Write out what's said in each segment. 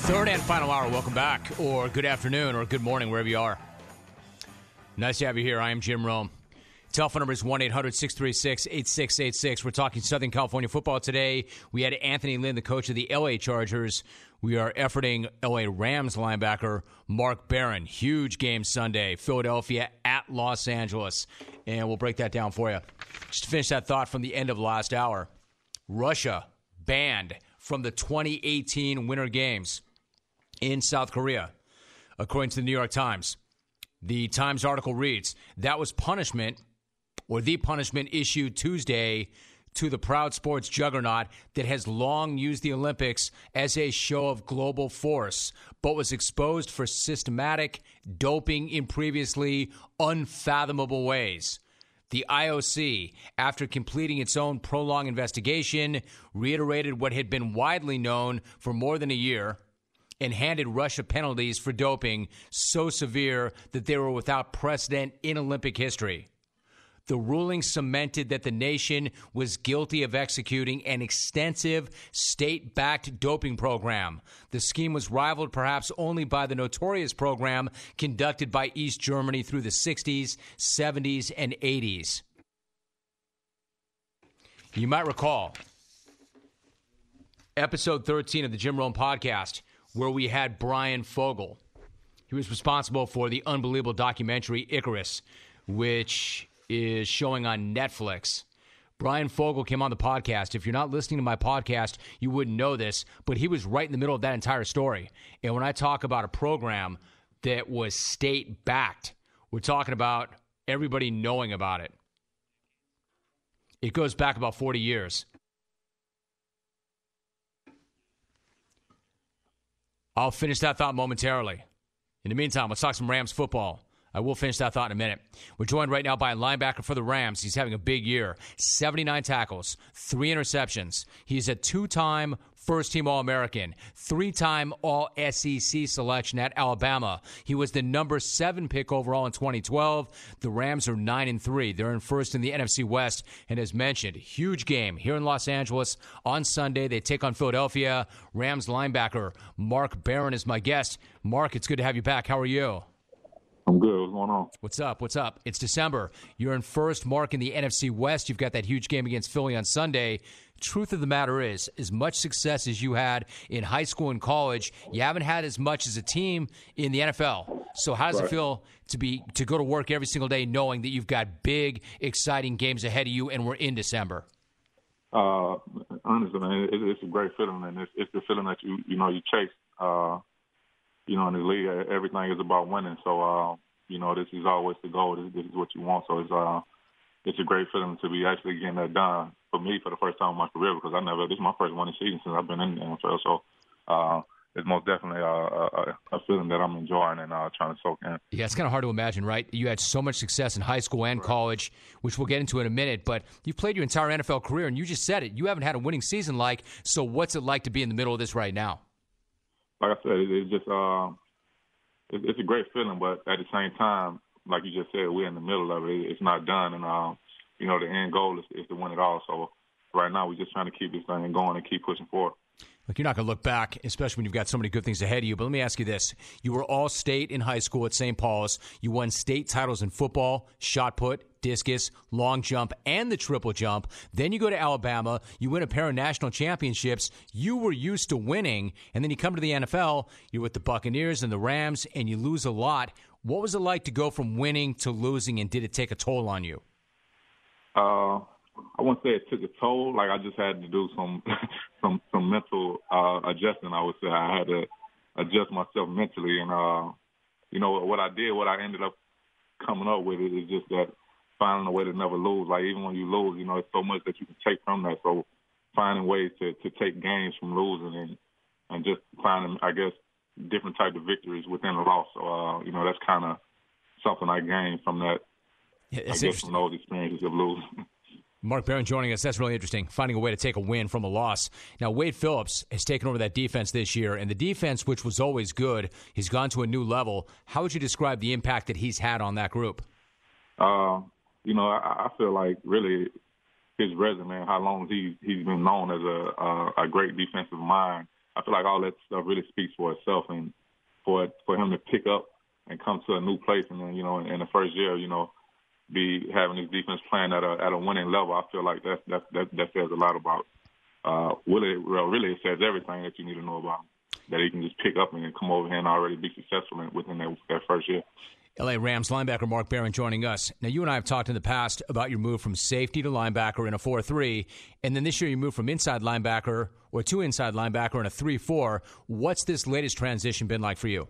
Third and final hour. Welcome back, or good afternoon, or good morning, wherever you are. Nice to have you here. I am Jim Rome. Telephone number is 1-800-636-8686. We're talking Southern California football today. We had Anthony Lynn, the coach of the L.A. Chargers. We are efforting L.A. Rams linebacker Mark Barron. Huge game Sunday. Philadelphia at Los Angeles. And we'll break that down for you. Just to finish that thought from the end of last hour. Russia banned from the 2018 Winter Games in South Korea, according to the New York Times. The Times article reads, that was punishment, or the punishment issued Tuesday to the proud sports juggernaut that has long used the Olympics as a show of global force, but was exposed for systematic doping in previously unfathomable ways. The IOC, after completing its own prolonged investigation, reiterated what had been widely known for more than a year and handed Russia penalties for doping so severe that they were without precedent in Olympic history. The ruling cemented that the nation was guilty of executing an extensive state-backed doping program. The scheme was rivaled perhaps only by the notorious program conducted by East Germany through the 60s, 70s, and 80s. You might recall episode 13 of the Jim Rome podcast, where we had Brian Fogel. He was responsible for the unbelievable documentary Icarus, which is showing on Netflix. Brian Fogel came on the podcast. If you're not listening to my podcast, you wouldn't know this, but he was right in the middle of that entire story. And when I talk about a program that was state-backed, we're talking about everybody knowing about it. It goes back about 40 years. I'll finish that thought momentarily. In the meantime, let's talk some Rams football. I will finish that thought in a minute. We're joined right now by a linebacker for the Rams. He's having a big year. 79 tackles, 3 interceptions. He's a 2-time first-team All-American, 3-time All-SEC selection at Alabama. He was the number 7 pick overall in 2012. The Rams are 9-3. They're in first in the NFC West. And as mentioned, huge game here in Los Angeles on Sunday. They take on Philadelphia. Rams linebacker Mark Barron is my guest. Mark, it's good to have you back. How are you? I'm good. What's going on? What's up? What's up? It's December. You're in first, Mark, in the NFC West. You've got that huge game against Philly on Sunday. Truth of the matter is, as much success as you had in high school and college, you haven't had as much as a team in the NFL. So how does it feel to go to work every single day knowing that you've got big, exciting games ahead of you and we're in December? Honestly, man, it's a great feeling, and it's the feeling that you chase. In the league, everything is about winning. So, this is always the goal. This is what you want. So it's a great feeling to be actually getting that done for me for the first time in my career, because this is my first winning season since I've been in the NFL. So it's most definitely a feeling that I'm enjoying and trying to soak in. Yeah, it's kind of hard to imagine, right? You had so much success in high school and college, which we'll get into in a minute, but you've played your entire NFL career, and you just said it. You haven't had a winning season so what's it like to be in the middle of this right now? Like I said, it's just it's a great feeling, but at the same time, like you just said, we're in the middle of it. It's not done, and the end goal is to win it all. So right now, we're just trying to keep this thing going and keep pushing forward. Look, you're not going to look back, especially when you've got so many good things ahead of you. But let me ask you this. You were all-state in high school at St. Paul's. You won state titles in football, shot put, discus, long jump, and the triple jump. Then you go to Alabama. You win a pair of national championships. You were used to winning. And then you come to the NFL. You're with the Buccaneers and the Rams, and you lose a lot. What was it like to go from winning to losing, and did it take a toll on you? I wouldn't say it took a toll. Like, I just had to do some mental adjusting. I would say I had to adjust myself mentally, and what I ended up coming up with is just that finding a way to never lose. Like, even when you lose, it's so much that you can take from that. So finding ways to take games from losing and just finding, I guess, different types of victories within the loss. So that's kind of something I gained from that. Yeah, I guess from those experiences of losing. Mark Barron joining us. That's really interesting, finding a way to take a win from a loss. Now, Wade Phillips has taken over that defense this year, and the defense, which was always good, has gone to a new level. How would you describe the impact that he's had on that group? I feel like really his resume, how long he's been known as a great defensive mind, I feel like all that stuff really speaks for itself, and for him to pick up and come to a new place, and then in the first year, be having his defense playing at a winning level. I feel like that says a lot about Willie. Well, really, it says everything that you need to know about him. That he can just pick up and come over here and already be successful within that first year. LA Rams linebacker Mark Barron joining us. Now, you and I have talked in the past about your move from safety to linebacker in a 4-3, and then this year you moved from inside linebacker to inside linebacker in a 3-4. What's this latest transition been like for you?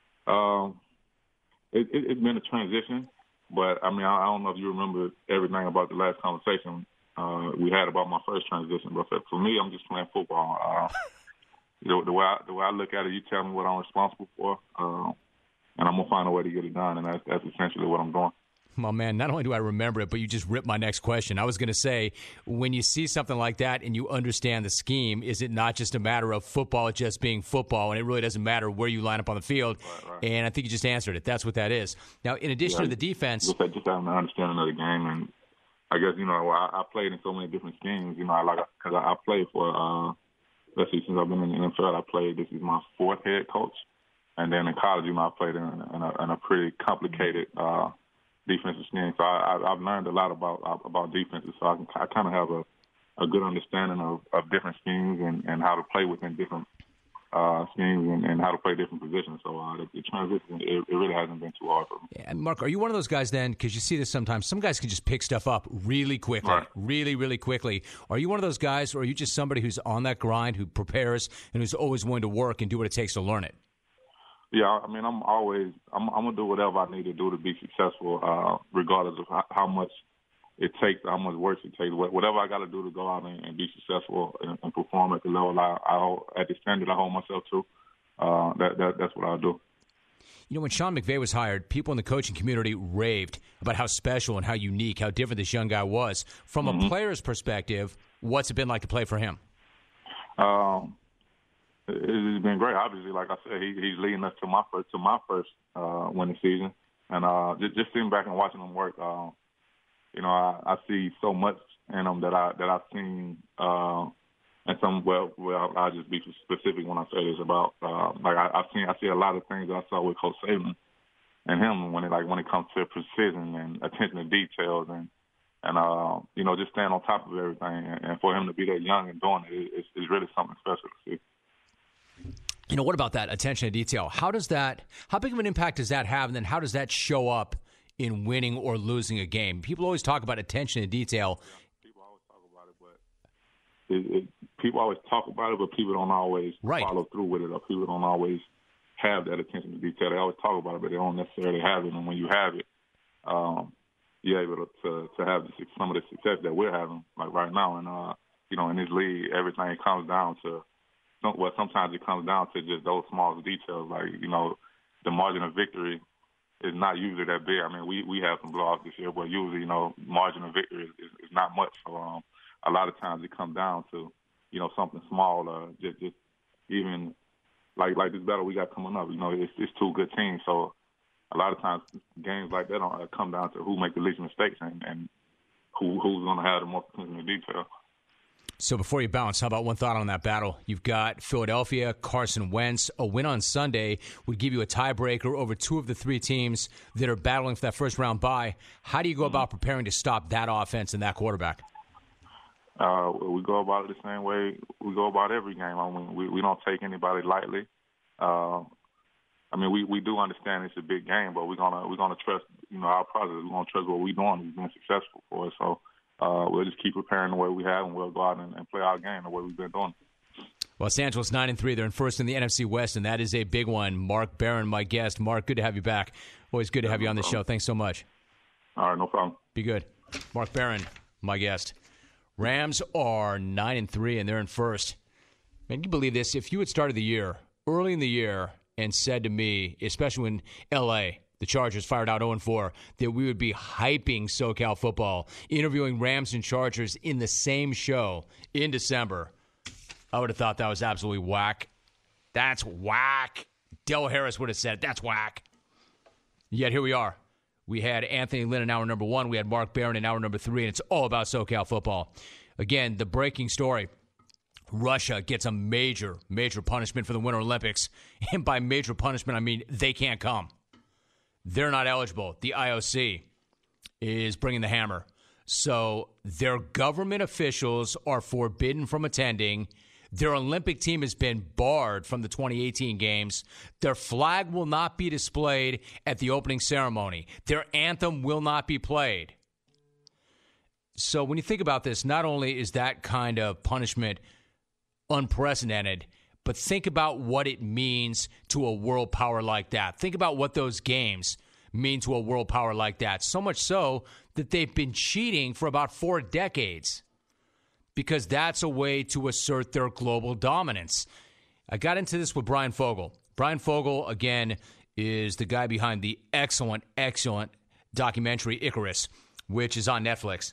It's been a transition, but I mean, I don't know if you remember everything about the last conversation we had about my first transition, but for me, I'm just playing football. The way I look at it, you tell me what I'm responsible for, and I'm gonna find a way to get it done, and that's essentially what I'm doing. Well, man, not only do I remember it, but you just ripped my next question. I was going to say, when you see something like that and you understand the scheme, is it not just a matter of football just being football, and it really doesn't matter where you line up on the field? Right. And I think you just answered it. That's what that is. Now, in addition to the defense, just having an understanding of the game, and I guess I played in so many different schemes. Because I played for. Let's see, since I've been in the NFL, this is my fourth head coach. And then in college, I played in a pretty complicated defensive scheme. So I've learned a lot about defenses. So I kind of have a good understanding of different schemes and how to play within different schemes and how to play different positions. So the transition, it really hasn't been too hard for me. Yeah, and Mark, are you one of those guys then, because you see this sometimes, some guys can just pick stuff up really quickly, right. really, really quickly. Are you one of those guys, or are you just somebody who's on that grind, who prepares, and who's always willing to work and do what it takes to learn it? Yeah, I mean, I'm going to do whatever I need to do to be successful, regardless of how much it takes, how much work it takes. Whatever I got to do to go out and be successful and perform at the level at the standard I hold myself to, that's what I'll do. When Sean McVay was hired, people in the coaching community raved about how special and how unique, how different this young guy was. From a player's perspective, what's it been like to play for him? It's been great. Obviously, like I said, he's leading us to my first winning season, and just sitting back and watching him work, I see so much in him that I've seen, and some. Well, I'll just be specific when I say this about I see a lot of things that I saw with Coach Saban and him when it comes to precision and attention to details and just staying on top of everything, and for him to be that young and doing it is really something special to see. What about that attention to detail? How big of an impact does that have, and then how does that show up in winning or losing a game? People always talk about attention to detail. People always talk about it, but people always talk about it, but people don't always follow through with it, or people don't always have that attention to detail. They always talk about it, but they don't necessarily have it. And when you have it, you're able to have some of the success that we're having, like right now. And in this league, everything comes down to. Well, sometimes it comes down to just those small details, like, the margin of victory is not usually that big. I mean, we have some blowouts this year, but usually, margin of victory is not much. So a lot of times it comes down to, something small, just even like this battle we got coming up. It's two good teams. So a lot of times games like that come down to who make the least mistakes and who's going to have the most attention to detail. So before you bounce, how about one thought on that battle? You've got Philadelphia, Carson Wentz. A win on Sunday would give you a tiebreaker over two of the three teams that are battling for that first-round bye. How do you go about preparing to stop that offense and that quarterback? We go about it the same way we go about every game. I mean, we don't take anybody lightly. We do understand it's a big game, but we're gonna trust our process. We're gonna trust what we're doing. We've been successful for us, so. We'll just keep preparing the way we have, and we'll go out and play our game the way we've been doing. Los Angeles 9-3. They're in first in the NFC West, and that is a big one. Mark Barron, my guest. Mark, good to have you back. Always good to have you on the show. Thanks so much. All right, no problem. Be good. Mark Barron, my guest. Rams are 9-3, and they're in first. Man, you believe this? If you had started the year, early in the year, and said to me, especially when L.A., the Chargers fired out 0-4, that we would be hyping SoCal football, interviewing Rams and Chargers in the same show in December, I would have thought that was absolutely whack. That's whack. Del Harris would have said it. That's whack. Yet here we are. We had Anthony Lynn in hour number 1. We had Mark Barron in hour number 3, and it's all about SoCal football. Again, the breaking story. Russia gets a major, major punishment for the Winter Olympics. And by major punishment, I mean they can't come. They're not eligible. The IOC is bringing the hammer. So their government officials are forbidden from attending. Their Olympic team has been barred from the 2018 games. Their flag will not be displayed at the opening ceremony. Their anthem will not be played. So when you think about this, not only is that kind of punishment unprecedented, but think about what it means to a world power like that. Think about what those games mean to a world power like that. So much so that they've been cheating for about 4 decades because that's a way to assert their global dominance. I got into this with Brian Fogel. Brian Fogel, again, is the guy behind the excellent, excellent documentary Icarus, which is on Netflix.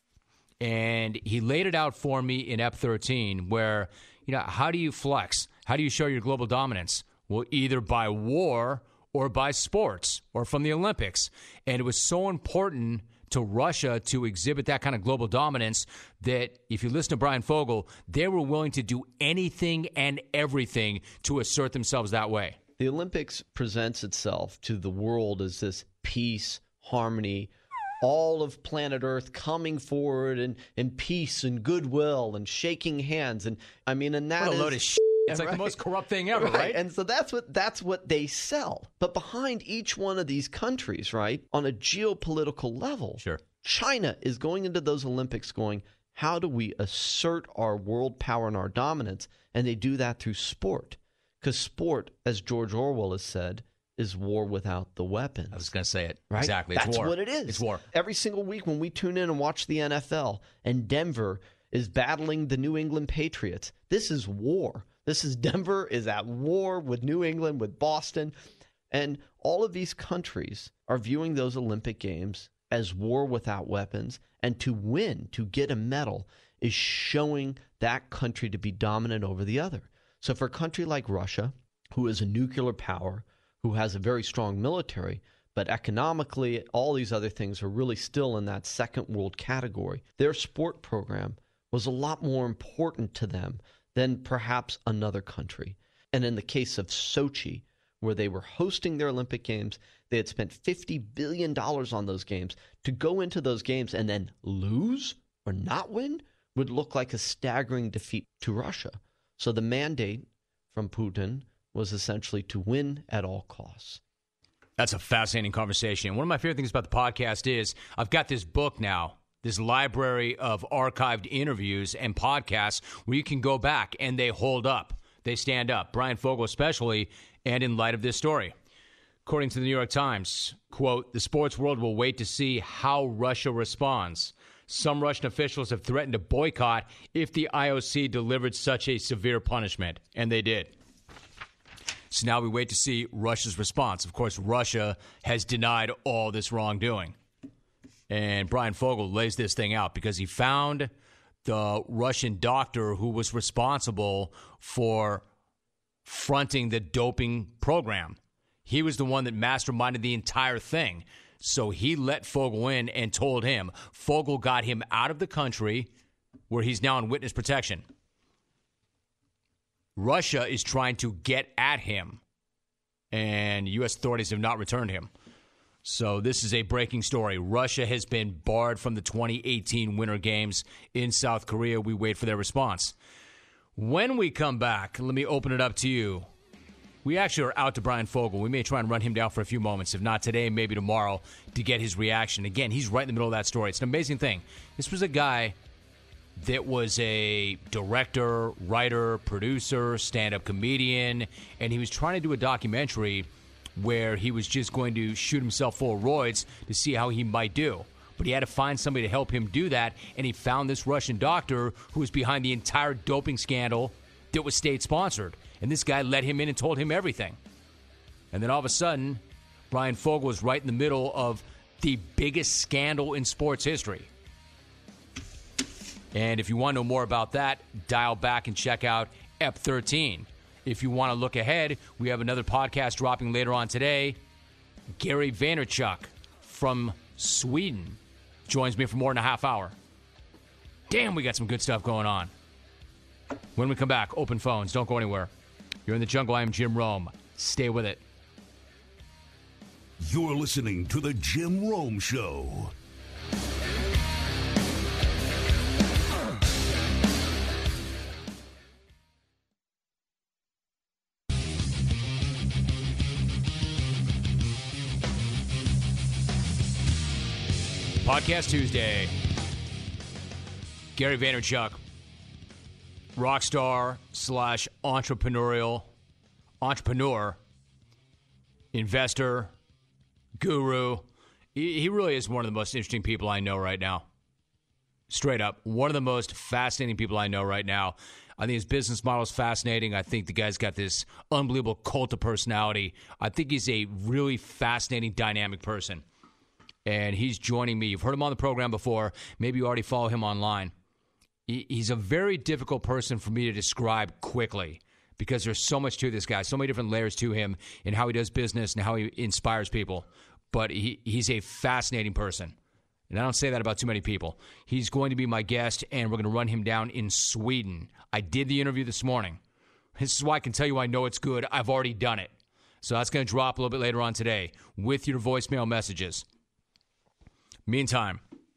And he laid it out for me in Ep 13 where, how do you flex? How do you show your global dominance? Well, either by war or by sports or from the Olympics. And it was so important to Russia to exhibit that kind of global dominance that if you listen to Brian Fogel, they were willing to do anything and everything to assert themselves that way. The Olympics presents itself to the world as this peace, harmony, all of planet Earth coming forward in peace and goodwill and shaking hands. And I mean, and that what a is load of shit. It's like the most corrupt thing ever, right? And so that's what they sell. But behind each one of these countries, right, on a geopolitical level, sure, China is going into those Olympics going, how do we assert our world power and our dominance? And they do that through sport. Because sport, as George Orwell has said, is war without the weapons. I was going to say it. Right? Exactly. It's That's war. what it is. It's war. Every single week when we tune in and watch the NFL and Denver is battling the New England Patriots, this is war. This is Denver is at war with New England, with Boston. And all of these countries are viewing those Olympic Games as war without weapons. And to win, to get a medal, is showing that country to be dominant over the other. So for a country like Russia, who is a nuclear power, who has a very strong military, but economically, all these other things are really still in that second world category. Their sport program was a lot more important to them than perhaps another country. And in the case of Sochi, where they were hosting their Olympic Games, they had spent $50 billion on those games. To go into those games and then lose or not win would look like a staggering defeat to Russia. So the mandate from Putin was essentially to win at all costs. That's a fascinating conversation. One of my favorite things about the podcast is I've got this book now, this library of archived interviews and podcasts where you can go back and they hold up. They stand up. Brian Fogel especially, and in light of this story. According to the New York Times, quote, the sports world will wait to see how Russia responds. Some Russian officials have threatened to boycott if the IOC delivered such a severe punishment. And they did. So now we wait to see Russia's response. Of course, Russia has denied all this wrongdoing. And Brian Fogel lays this thing out because he found the Russian doctor who was responsible for fronting the doping program. He was the one that masterminded the entire thing. So he let Fogel in and told him. Fogel got him out of the country where he's now in witness protection. Russia is trying to get at him, and U.S. authorities have not returned him. So this is a breaking story. Russia has been barred from the 2018 Winter Games in South Korea. We wait for their response. When we come back, let me open it up to you. We actually are out to Brian Fogel. We may try and run him down for a few moments, if not today, maybe tomorrow, to get his reaction. Again, he's right in the middle of that story. It's an amazing thing. This was a guy that was a director, writer, producer, stand-up comedian, and he was trying to do a documentary where he was just going to shoot himself full of roids to see how he might do. But he had to find somebody to help him do that, and he found this Russian doctor who was behind the entire doping scandal that was state-sponsored. And this guy let him in and told him everything. And then all of a sudden, Brian Fogel was right in the middle of the biggest scandal in sports history. And if you want to know more about that, dial back and check out Ep 13. If you want to look ahead, we have another podcast dropping later on today. Gary Vaynerchuk from Sweden joins me for more than a half hour. Damn, we got some good stuff going on. When we come back, open phones. Don't go anywhere. You're in the jungle. I am Jim Rome. Stay with it. You're listening to The Jim Rome Show. Podcast Tuesday. Gary Vaynerchuk, rock star / entrepreneur, investor, guru. He really is one of the most interesting people I know right now. Straight up. One of the most fascinating people I know right now. I think his business model is fascinating. I think the guy's got this unbelievable cult of personality. I think he's a really fascinating, dynamic person. And he's joining me. You've heard him on the program before. Maybe you already follow him online. He's a very difficult person for me to describe quickly because there's so much to this guy, so many different layers to him and how he does business and how he inspires people. But he's a fascinating person. And I don't say that about too many people. He's going to be my guest, and we're going to run him down in Sweden. I did the interview this morning. This is why I can tell you I know it's good. I've already done it. So that's going to drop a little bit later on today with your voicemail messages. Meantime,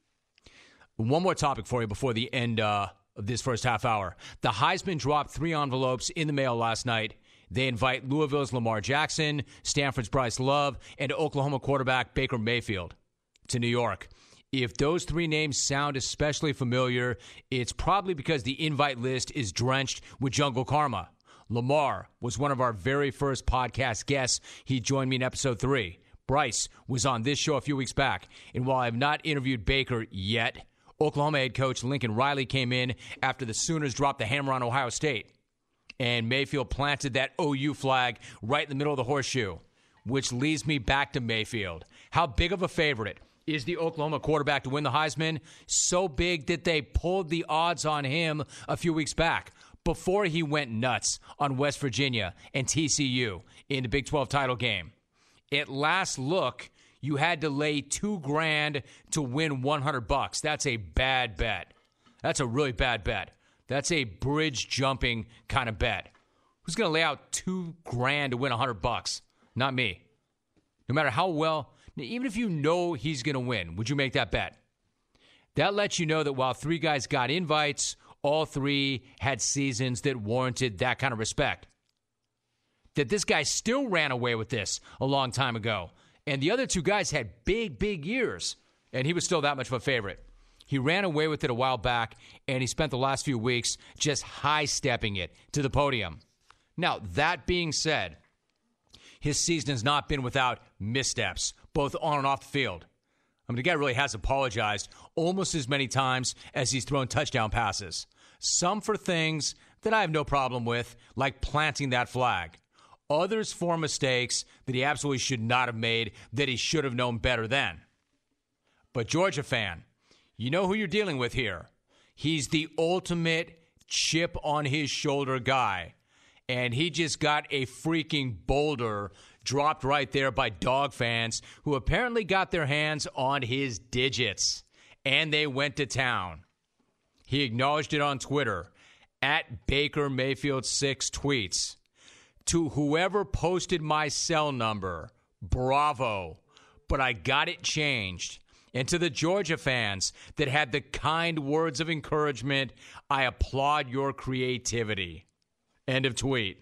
one more topic for you before the end of this first half hour. The Heisman dropped 3 envelopes in the mail last night. They invite Louisville's Lamar Jackson, Stanford's Bryce Love, and Oklahoma quarterback Baker Mayfield to New York. If those 3 names sound especially familiar, it's probably because the invite list is drenched with jungle karma. Lamar was one of our very first podcast guests. He joined me in episode 3. Bryce was on this show a few weeks back, and while I have not interviewed Baker yet, Oklahoma head coach Lincoln Riley came in after the Sooners dropped the hammer on Ohio State, and Mayfield planted that OU flag right in the middle of the horseshoe, which leads me back to Mayfield. How big of a favorite is the Oklahoma quarterback to win the Heisman? So big that they pulled the odds on him a few weeks back before he went nuts on West Virginia and TCU in the Big 12 title game. At last look, you had to lay $2,000 to win $100. That's a bad bet. That's a really bad bet. That's a bridge jumping kind of bet. Who's going to lay out $2,000 to win $100? Not me. No matter how well, even if you know he's going to win, would you make that bet? That lets you know that while 3 guys got invites, all 3 had seasons that warranted that kind of respect. That this guy still ran away with this a long time ago. And the other 2 guys had big, big years, and he was still that much of a favorite. He ran away with it a while back, and he spent the last few weeks just high-stepping it to the podium. Now, that being said, his season has not been without missteps, both on and off the field. I mean, the guy really has apologized almost as many times as he's thrown touchdown passes. Some for things that I have no problem with, like planting that flag. Others for mistakes that he absolutely should not have made, that he should have known better then. But Georgia fan, you know who you're dealing with here. He's the ultimate chip on his shoulder guy. And he just got a freaking boulder dropped right there by dog fans who apparently got their hands on his digits. And they went to town. He acknowledged it on Twitter at Baker Mayfield 6 tweets. To whoever posted my cell number, bravo, but I got it changed. And to the Georgia fans that had the kind words of encouragement, I applaud your creativity. End of tweet.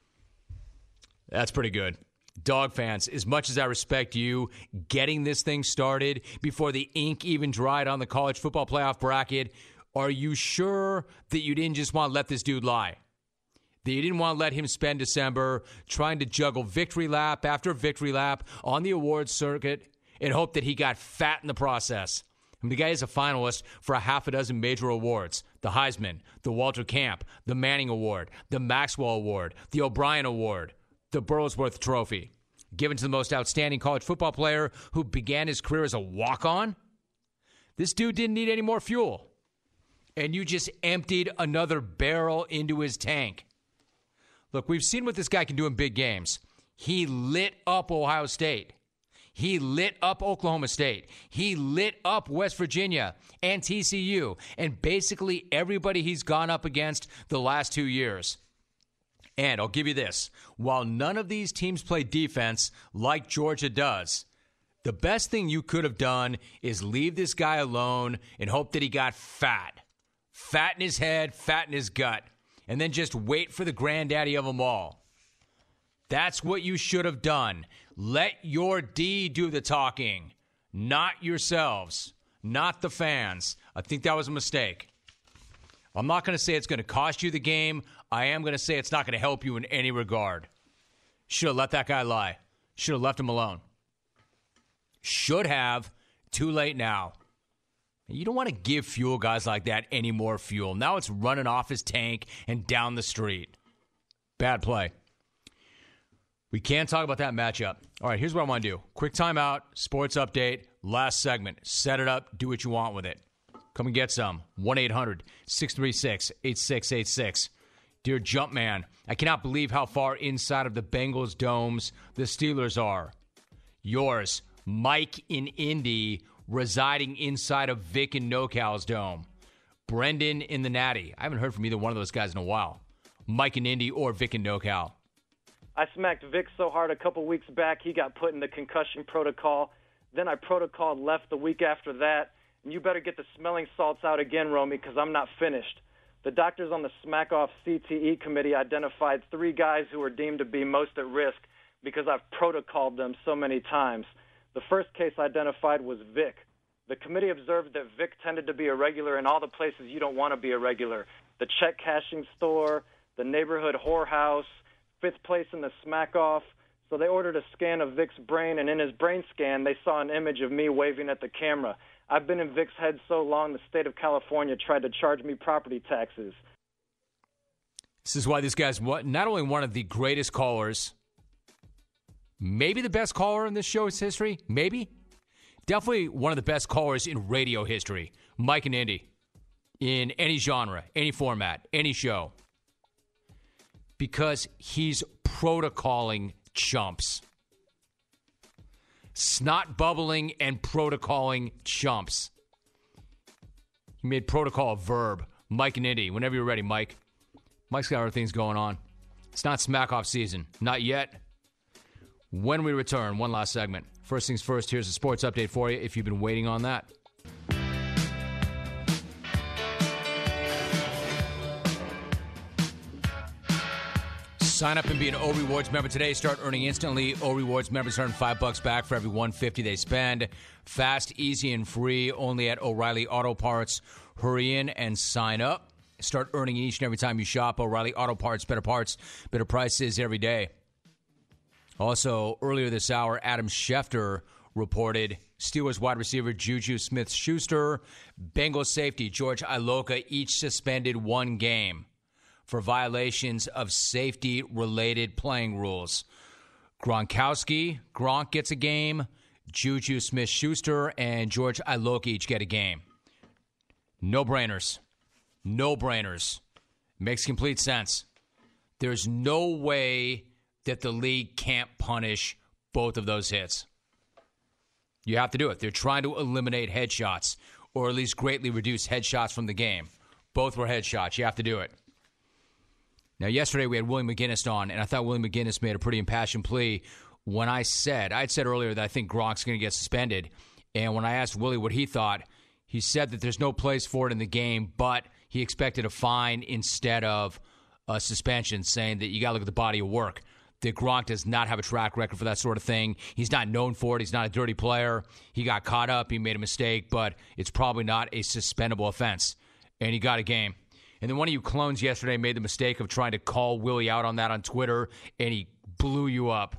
That's pretty good. Dog fans, as much as I respect you getting this thing started before the ink even dried on the college football playoff bracket, are you sure that you didn't just want to let this dude lie? That you didn't want to let him spend December trying to juggle victory lap after victory lap on the awards circuit and hope that he got fat in the process. I mean, the guy is a finalist for a half a dozen major awards. The Heisman, the Walter Camp, the Manning Award, the Maxwell Award, the O'Brien Award, the Burlsworth Trophy. Given to the most outstanding college football player who began his career as a walk-on. This dude didn't need any more fuel. And you just emptied another barrel into his tank. Look, we've seen what this guy can do in big games. He lit up Ohio State. He lit up Oklahoma State. He lit up West Virginia and TCU and basically everybody he's gone up against the last 2 years. And I'll give you this. While none of these teams play defense like Georgia does, the best thing you could have done is leave this guy alone and hope that he got fat. Fat in his head, fat in his gut. And then just wait for the granddaddy of them all. That's what you should have done. Let your D do the talking, not yourselves, not the fans. I think that was a mistake. I'm not going to say it's going to cost you the game. I am going to say it's not going to help you in any regard. Should have let that guy lie. Should have left him alone. Should have. Too late now. You don't want to give fuel guys like that any more fuel. Now it's running off his tank and down the street. Bad play. We can't talk about that matchup. All right, here's what I want to do. Quick timeout, sports update, last segment. Set it up, do what you want with it. Come and get some. 1-800-636-8686. Dear Jumpman, I cannot believe how far inside of the Bengals domes the Steelers are. Yours, Mike in Indy, residing inside of Vic and NoCal's dome. Brendan in the Natty. I haven't heard from either one of those guys in a while. Mike in Indy or Vic in NoCal. I smacked Vic so hard a couple weeks back, he got put in the concussion protocol. Then I protocoled left the week after that. And you better get the smelling salts out again, Romy, because I'm not finished. The doctors on the Smack Off CTE committee identified 3 guys who were deemed to be most at risk because I've protocoled them so many times. The first case identified was Vic. The committee observed that Vic tended to be a regular in all the places you don't want to be a regular. The check cashing store, the neighborhood whorehouse, 5th place in the Smack Off. So they ordered a scan of Vic's brain, and in his brain scan, they saw an image of me waving at the camera. I've been in Vic's head so long, the state of California tried to charge me property taxes. This is why this guy's not only one of the greatest callers, maybe the best caller in this show's history, maybe. Definitely one of the best callers in radio history, Mike and Indy, in any genre, any format, any show. Because he's protocoling chumps. Snot bubbling and protocoling chumps. He made protocol a verb. Mike and Indy, whenever you're ready, Mike. Mike's got other things going on. It's not smack off season. Not yet. When we return, one last segment. First things first, here's a sports update for you if you've been waiting on that. Sign up and be an O Rewards member today. Start earning instantly. O Rewards members earn $5 back for every $150 they spend. Fast, easy, and free. Only at O'Reilly Auto Parts. Hurry in and sign up. Start earning each and every time you shop. O'Reilly Auto Parts, better prices every day. Also, earlier this hour, Adam Schefter reported Steelers wide receiver Juju Smith-Schuster, Bengals safety George Iloka each suspended 1 game for violations of safety-related playing rules. Gronk gets a game. Juju Smith-Schuster and George Iloka each get a game. No-brainers. No-brainers. Makes complete sense. There's no way that the league can't punish both of those hits. You have to do it. They're trying to eliminate headshots, or at least greatly reduce headshots from the game. Both were headshots. You have to do it. Now, yesterday we had Willie McGinnis on, and I thought Willie McGinnis made a pretty impassioned plea when I'd said earlier that I think Gronk's going to get suspended. And when I asked Willie what he thought, he said that there's no place for it in the game, but he expected a fine instead of a suspension, saying that you got to look at the body of work. That Gronk does not have a track record for that sort of thing. He's not known for it. He's not a dirty player. He got caught up. He made a mistake, but it's probably not a suspendable offense. And he got a game. And then one of you clones yesterday made the mistake of trying to call Willie out on that on Twitter, and he blew you up.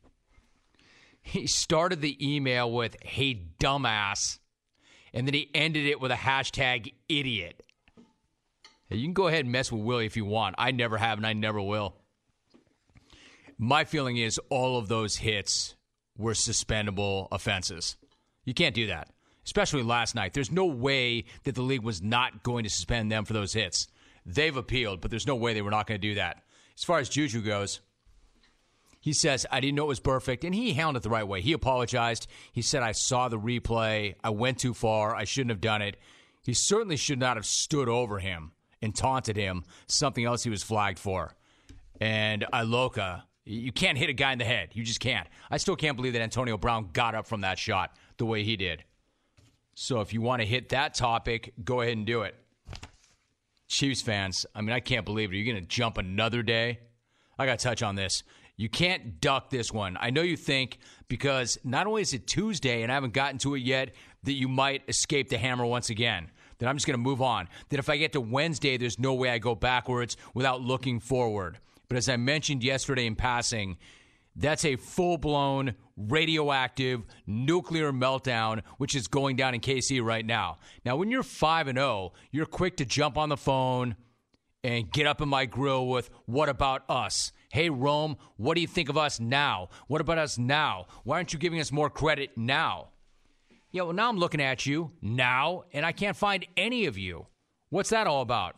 He started the email with, "Hey, dumbass," and then he ended it with a hashtag idiot. Hey, you can go ahead and mess with Willie if you want. I never have, and I never will. My feeling is all of those hits were suspendable offenses. You can't do that. Especially last night. There's no way that the league was not going to suspend them for those hits. They've appealed, but there's no way they were not going to do that. As far as Juju goes, He says, I didn't know it was perfect, and he handled it the right way. He apologized. He said, I saw the replay. I went too far. I shouldn't have done it. He certainly should not have stood over him and taunted him, something else he was flagged for. And Iloka, you can't hit a guy in the head. You just can't. I still can't believe that Antonio Brown got up from that shot the way he did. So if you want to hit that topic, go ahead and do it. Chiefs fans, I mean, I can't believe it. You're going to jump another day? I got to touch on this. You can't duck this one. I know you think because not only is it Tuesday and I haven't gotten to it yet that you might escape the hammer once again, that I'm just going to move on. That if I get to Wednesday, there's no way I go backwards without looking forward. But as I mentioned yesterday in passing, that's a full-blown radioactive nuclear meltdown, which is going down in KC right now. Now, when you're 5-0, you're quick to jump on the phone and get up in my grill with, what about us? Hey, Rome, what do you think of us now? What about us now? Why aren't you giving us more credit now? Yeah, well, now I'm looking at you now, and I can't find any of you. What's that all about?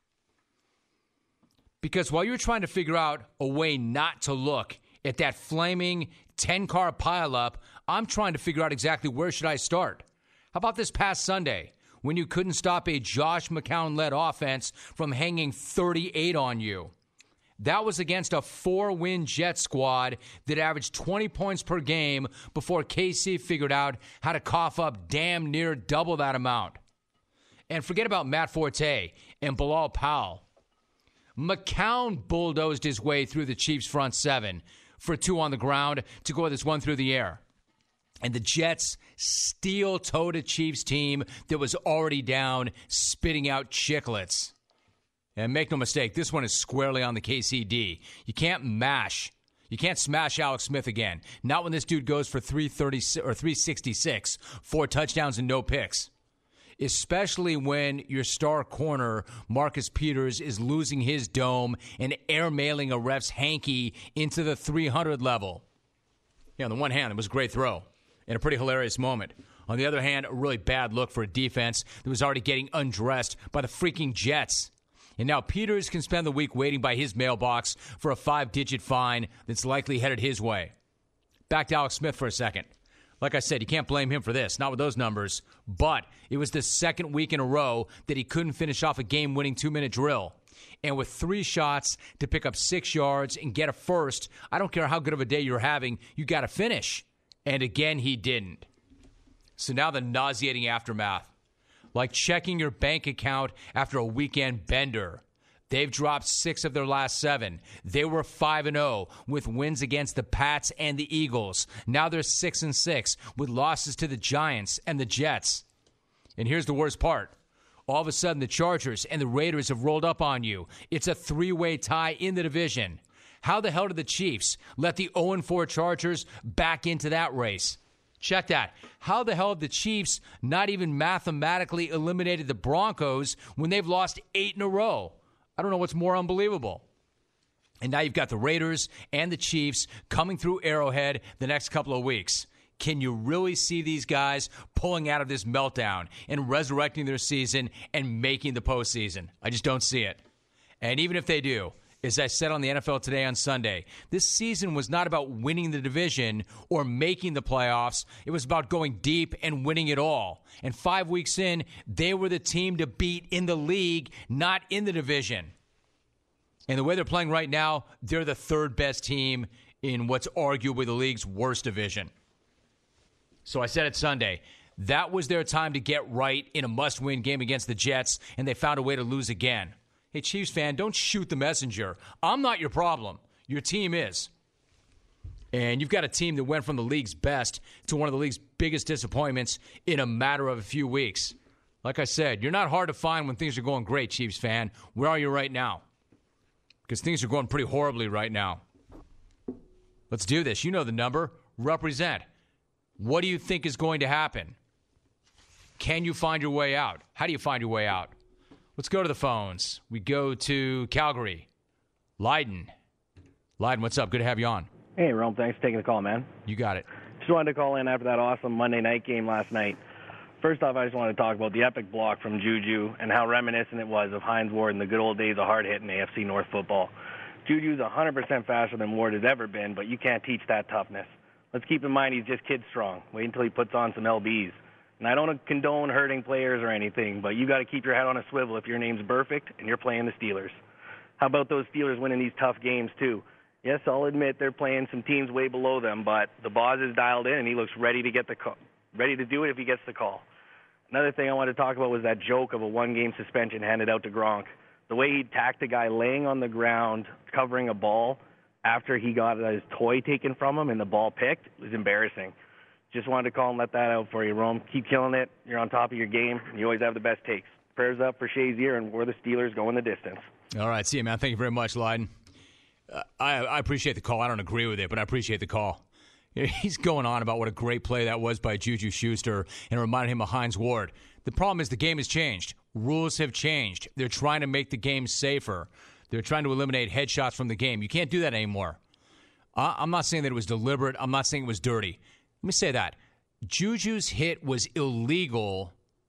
Because while you're trying to figure out a way not to look at that flaming 10-car pileup, I'm trying to figure out exactly where should I start. How about this past Sunday when you couldn't stop a Josh McCown-led offense from hanging 38 on you? That was against a 4-win Jet squad that averaged 20 points per game before KC figured out how to cough up damn near double that amount. And forget about Matt Forte and Bilal Powell. McCown bulldozed his way through the Chiefs' front seven for 2 on the ground to go with this 1 through the air. And the Jets steel-toed a Chiefs team that was already down, spitting out chiclets. And make no mistake, this one is squarely on the KCD. You can't mash. You can't smash Alex Smith again. Not when this dude goes for 366, 4 touchdowns and no picks. Especially when your star corner, Marcus Peters, is losing his dome and airmailing a ref's hanky into the 300 level. Yeah, on the one hand, it was a great throw and a pretty hilarious moment. On the other hand, a really bad look for a defense that was already getting undressed by the freaking Jets. And now Peters can spend the week waiting by his mailbox for a 5-digit fine that's likely headed his way. Back to Alex Smith for a second. Like I said, you can't blame him for this, not with those numbers. But it was the second week in a row that he couldn't finish off a game-winning 2-minute drill. And with 3 shots to pick up 6 yards and get a first, I don't care how good of a day you're having, you got to finish. And again, he didn't. So now the nauseating aftermath. Like checking your bank account after a weekend bender. They've dropped 6 of their last 7. They were 5-0 with wins against the Pats and the Eagles. Now they're 6-6 with losses to the Giants and the Jets. And here's the worst part. All of a sudden, the Chargers and the Raiders have rolled up on you. It's a 3-way tie in the division. How the hell did the Chiefs let the 0-4 Chargers back into that race? Check that. How the hell have the Chiefs not even mathematically eliminated the Broncos when they've lost 8 in a row? I don't know what's more unbelievable. And now you've got the Raiders and the Chiefs coming through Arrowhead the next couple of weeks. Can you really see these guys pulling out of this meltdown and resurrecting their season and making the postseason? I just don't see it. And even if they do, as I said on the NFL Today on Sunday, this season was not about winning the division or making the playoffs. It was about going deep and winning it all. And 5 weeks in, they were the team to beat in the league, not in the division. And the way they're playing right now, they're the 3rd best team in what's arguably the league's worst division. So I said it Sunday. That was their time to get right in a must-win game against the Jets, and they found a way to lose again. Hey, Chiefs fan, don't shoot the messenger. I'm not your problem. Your team is. And you've got a team that went from the league's best to one of the league's biggest disappointments in a matter of a few weeks. Like I said, you're not hard to find when things are going great, Chiefs fan. Where are you right now? Because things are going pretty horribly right now. Let's do this. You know the number. Represent. What do you think is going to happen? Can you find your way out? How do you find your way out? Let's go to the phones. We go to Calgary. Leiden, what's up? Good to have you on. Hey, Rome. Thanks for taking the call, man. You got it. Just wanted to call in after that awesome Monday night game last night. First off, I just wanted to talk about the epic block from Juju and how reminiscent it was of Hines Ward in the good old days of hard-hitting AFC North football. Juju's 100% faster than Ward has ever been, but you can't teach that toughness. Let's keep in mind he's just kid strong. Wait until he puts on some LBs. And I don't condone hurting players or anything, but you got to keep your head on a swivel if your name's Perfect and you're playing the Steelers. How about those Steelers winning these tough games too? Yes, I'll admit they're playing some teams way below them, but the boss is dialed in and he looks ready to get the call, ready to do it if he gets the call. Another thing I wanted to talk about was that joke of a one-game suspension handed out to Gronk. The way he tacked a guy laying on the ground covering a ball after he got his toy taken from him and the ball picked was embarrassing. Just wanted to call and let that out for you, Rome. Keep killing it. You're on top of your game, and you always have the best takes. Prayers up for Shazier, and we're the Steelers going the distance. All right, see you, man. Thank you very much, Lydon. I appreciate the call. I don't agree with it, but I appreciate the call. He's going on about what a great play that was by Juju Schuster and reminding him of Hines Ward. The problem is the game has changed. Rules have changed. They're trying to make the game safer. They're trying to eliminate headshots from the game. You can't do that anymore. I'm not saying that it was deliberate. I'm not saying it was dirty. Let me say that. Juju's hit was illegal,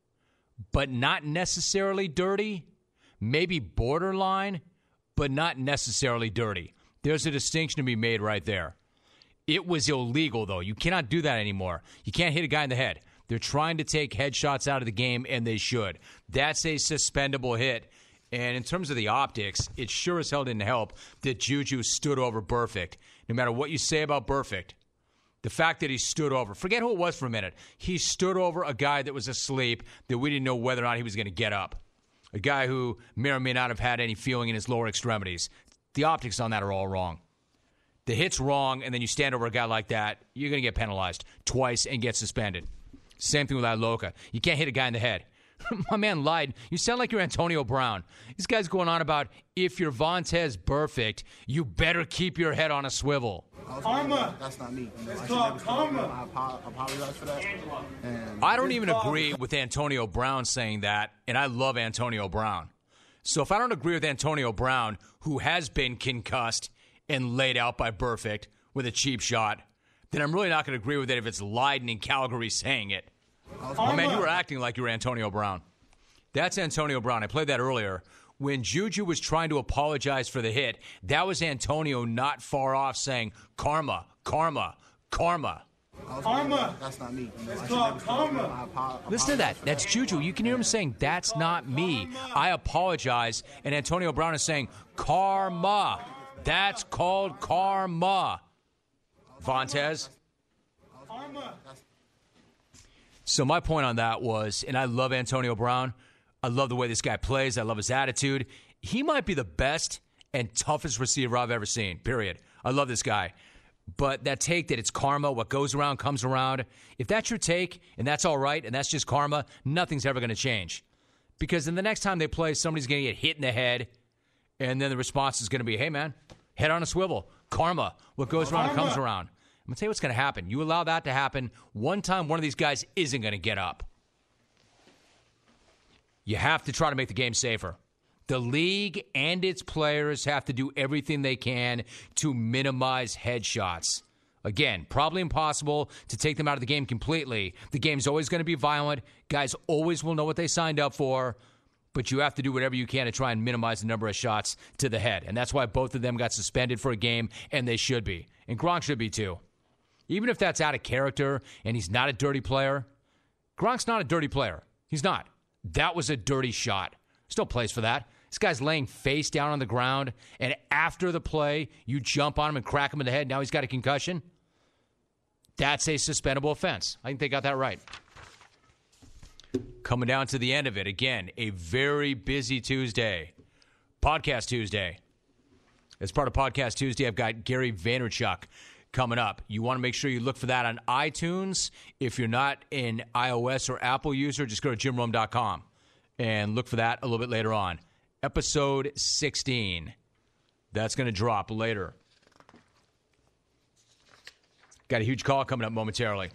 but not necessarily dirty. Maybe borderline, but not necessarily dirty. There's a distinction to be made right there. It was illegal, though. You cannot do that anymore. You can't hit a guy in the head. They're trying to take headshots out of the game, and they should. That's a suspendable hit. And in terms of the optics, it sure as hell didn't help that Juju stood over Perfect. No matter what you say about Perfect, the fact that he stood over, forget who it was for a minute. He stood over a guy that was asleep that we didn't know whether or not he was going to get up. A guy who may or may not have had any feeling in his lower extremities. The optics on that are all wrong. The hit's wrong, and then you stand over a guy like that, you're going to get penalized twice and get suspended. Same thing with Iloka. You can't hit a guy in the head. My man lied. You sound like you're Antonio Brown. This guy's going on about if you're Vontaze Burfict, you better keep your head on a swivel. Karma. That's not me. It's called karma. I apologize for that. And I don't even agree with Antonio Brown saying that, and I love Antonio Brown. So if I don't agree with Antonio Brown, who has been concussed and laid out by Burfict with a cheap shot, then I'm really not going to agree with it if it's Lydon in Calgary saying it. Oh, man, you were acting like you were Antonio Brown. That's Antonio Brown. I played that earlier. When Juju was trying to apologize for the hit, that was Antonio not far off saying, karma, karma, karma. Karma. That's not me. It's called karma. Listen to that. That's Juju. You can hear him saying, that's not me. I apologize. And Antonio Brown is saying, karma. That's called karma. Vontaze. So my point on that was, and I love Antonio Brown. I love the way this guy plays. I love his attitude. He might be the best and toughest receiver I've ever seen, period. I love this guy. But that take that it's karma, what goes around comes around, if that's your take and that's all right and that's just karma, nothing's ever going to change. Because then the next time they play, somebody's going to get hit in the head, and then the response is going to be, hey, man, head on a swivel. Karma. What goes around comes around. I'm going to tell you what's going to happen. You allow that to happen, one time one of these guys isn't going to get up. You have to try to make the game safer. The league and its players have to do everything they can to minimize headshots. Again, probably impossible to take them out of the game completely. The game's always going to be violent. Guys always will know what they signed up for. But you have to do whatever you can to try and minimize the number of shots to the head. And that's why both of them got suspended for a game, and they should be. And Gronk should be too. Even if that's out of character and he's not a dirty player, Gronk's not a dirty player. He's not. That was a dirty shot. Still plays for that. This guy's laying face down on the ground, and after the play, you jump on him and crack him in the head. Now he's got a concussion. That's a suspendable offense. I think they got that right. Coming down to the end of it, again, a very busy Tuesday. Podcast Tuesday. As part of Podcast Tuesday, I've got Gary Vaynerchuk coming up. You want to make sure you look for that on iTunes. If you're not an iOS or Apple user, just go to jimrome.com and look for that a little bit later on. Episode 16. That's going to drop later. Got a huge call coming up momentarily.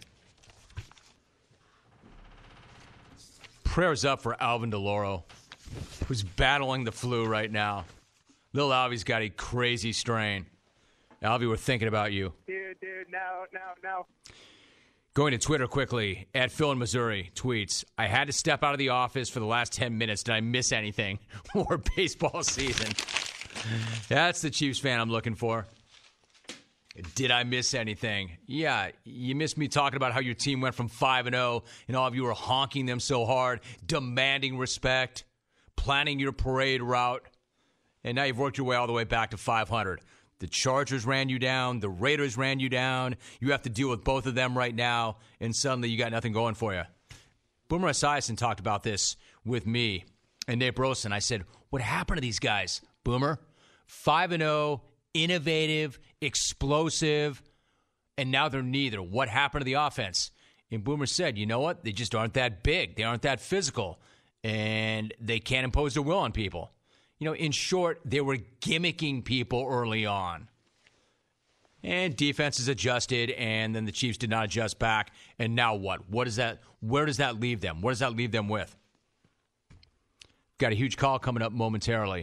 Prayers up for Alvin DeLauro, who's battling the flu right now. Little Alvy's got a crazy strain. Alvy, we're thinking about you. Dude, no. Going to Twitter quickly, at Phil in Missouri, tweets, I had to step out of the office for the last 10 minutes. Did I miss anything? Or baseball season. That's the Chiefs fan I'm looking for. Did I miss anything? Yeah, you missed me talking about how your team went from 5-0 and all of you were honking them so hard, demanding respect, planning your parade route, and now you've worked your way all the way back to 500. The Chargers ran you down. The Raiders ran you down. You have to deal with both of them right now, and suddenly you got nothing going for you. Boomer Esiason talked about this with me and Nate Brosen. I said, what happened to these guys, Boomer? 5-0, innovative, explosive, and now they're neither. What happened to the offense? And Boomer said, you know what? They just aren't that big. They aren't that physical, and they can't impose their will on people. You know, in short, they were gimmicking people early on. And defenses adjusted, and then the Chiefs did not adjust back. And now what? Where does that leave them? What does that leave them with? Got a huge call coming up momentarily.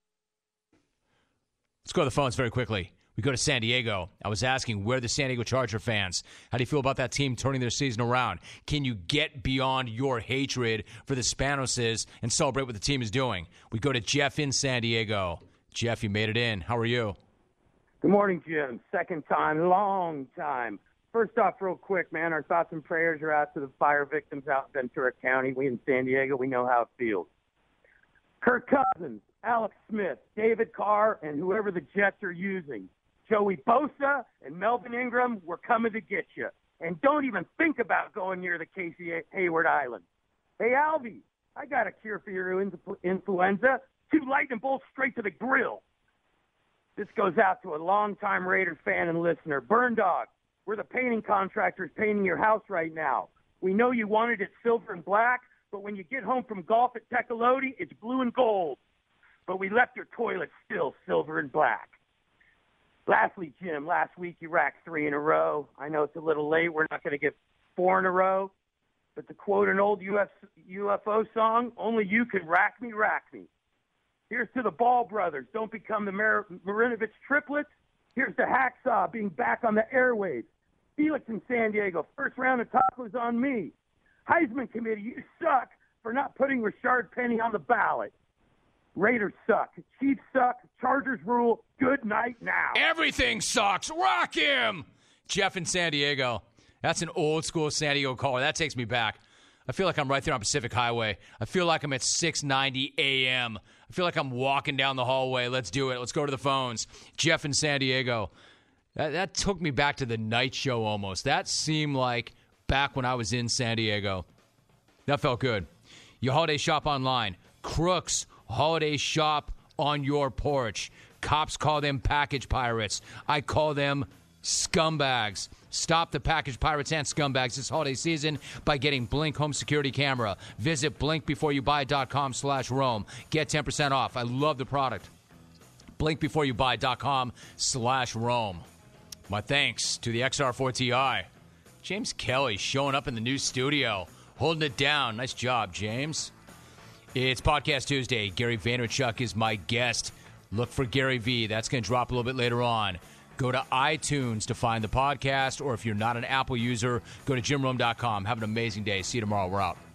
Let's go to the phones very quickly. We go to San Diego. I was asking, where are the San Diego Charger fans? How do you feel about that team turning their season around? Can you get beyond your hatred for the Spanoses and celebrate what the team is doing? We go to Jeff in San Diego. Jeff, you made it in. How are you? Good morning, Jim. Second time, long time. First off, real quick, man, our thoughts and prayers are out to the fire victims out in Ventura County. We in San Diego, we know how it feels. Kirk Cousins, Alex Smith, David Carr, and whoever the Jets are using. Joey Bosa and Melvin Ingram, we're coming to get you. And don't even think about going near the Casey Hayward Island. Hey, Alvy, I got a cure for your influenza. 2 lightning bolts straight to the grill. This goes out to a longtime Raiders fan and listener. Burn Dog, we're the painting contractors painting your house right now. We know you wanted it silver and black, but when you get home from golf at Tecolote, it's blue and gold. But we left your toilet still silver and black. Lastly, Jim, last week you racked 3 in a row. I know it's a little late. We're not going to get 4 in a row. But to quote an old UFO song, only you can rack me, rack me. Here's to the Ball brothers. Don't become the Marinovich triplets. Here's to Hacksaw being back on the airwaves. Felix in San Diego, first round of tacos on me. Heisman Committee, you suck for not putting Rashard Penny on the ballot. Raiders suck. Chiefs suck. Chargers rule. Good night now. Everything sucks. Rock him. Jeff in San Diego. That's an old school San Diego caller. That takes me back. I feel like I'm right there on Pacific Highway. I feel like I'm at 6:90 a.m. I feel like I'm walking down the hallway. Let's do it. Let's go to the phones. Jeff in San Diego. That took me back to the night show almost. That seemed like back when I was in San Diego. That felt good. You holiday shop online. Crooks holiday shop on your porch. Cops call them package pirates. I call them scumbags. Stop the package pirates and scumbags this holiday season by getting Blink Home Security Camera. Visit blinkbeforeyoubuy.com/Rome. Get 10% off. I love the product. blinkbeforeyoubuy.com/Rome. My thanks to the XR4TI. James Kelly showing up in the new studio, holding it down. Nice job, James. It's Podcast Tuesday. Gary Vaynerchuk is my guest. Look for Gary V. That's going to drop a little bit later on. Go to iTunes to find the podcast, or if you're not an Apple user, go to jimrome.com. Have an amazing day. See you tomorrow. We're out.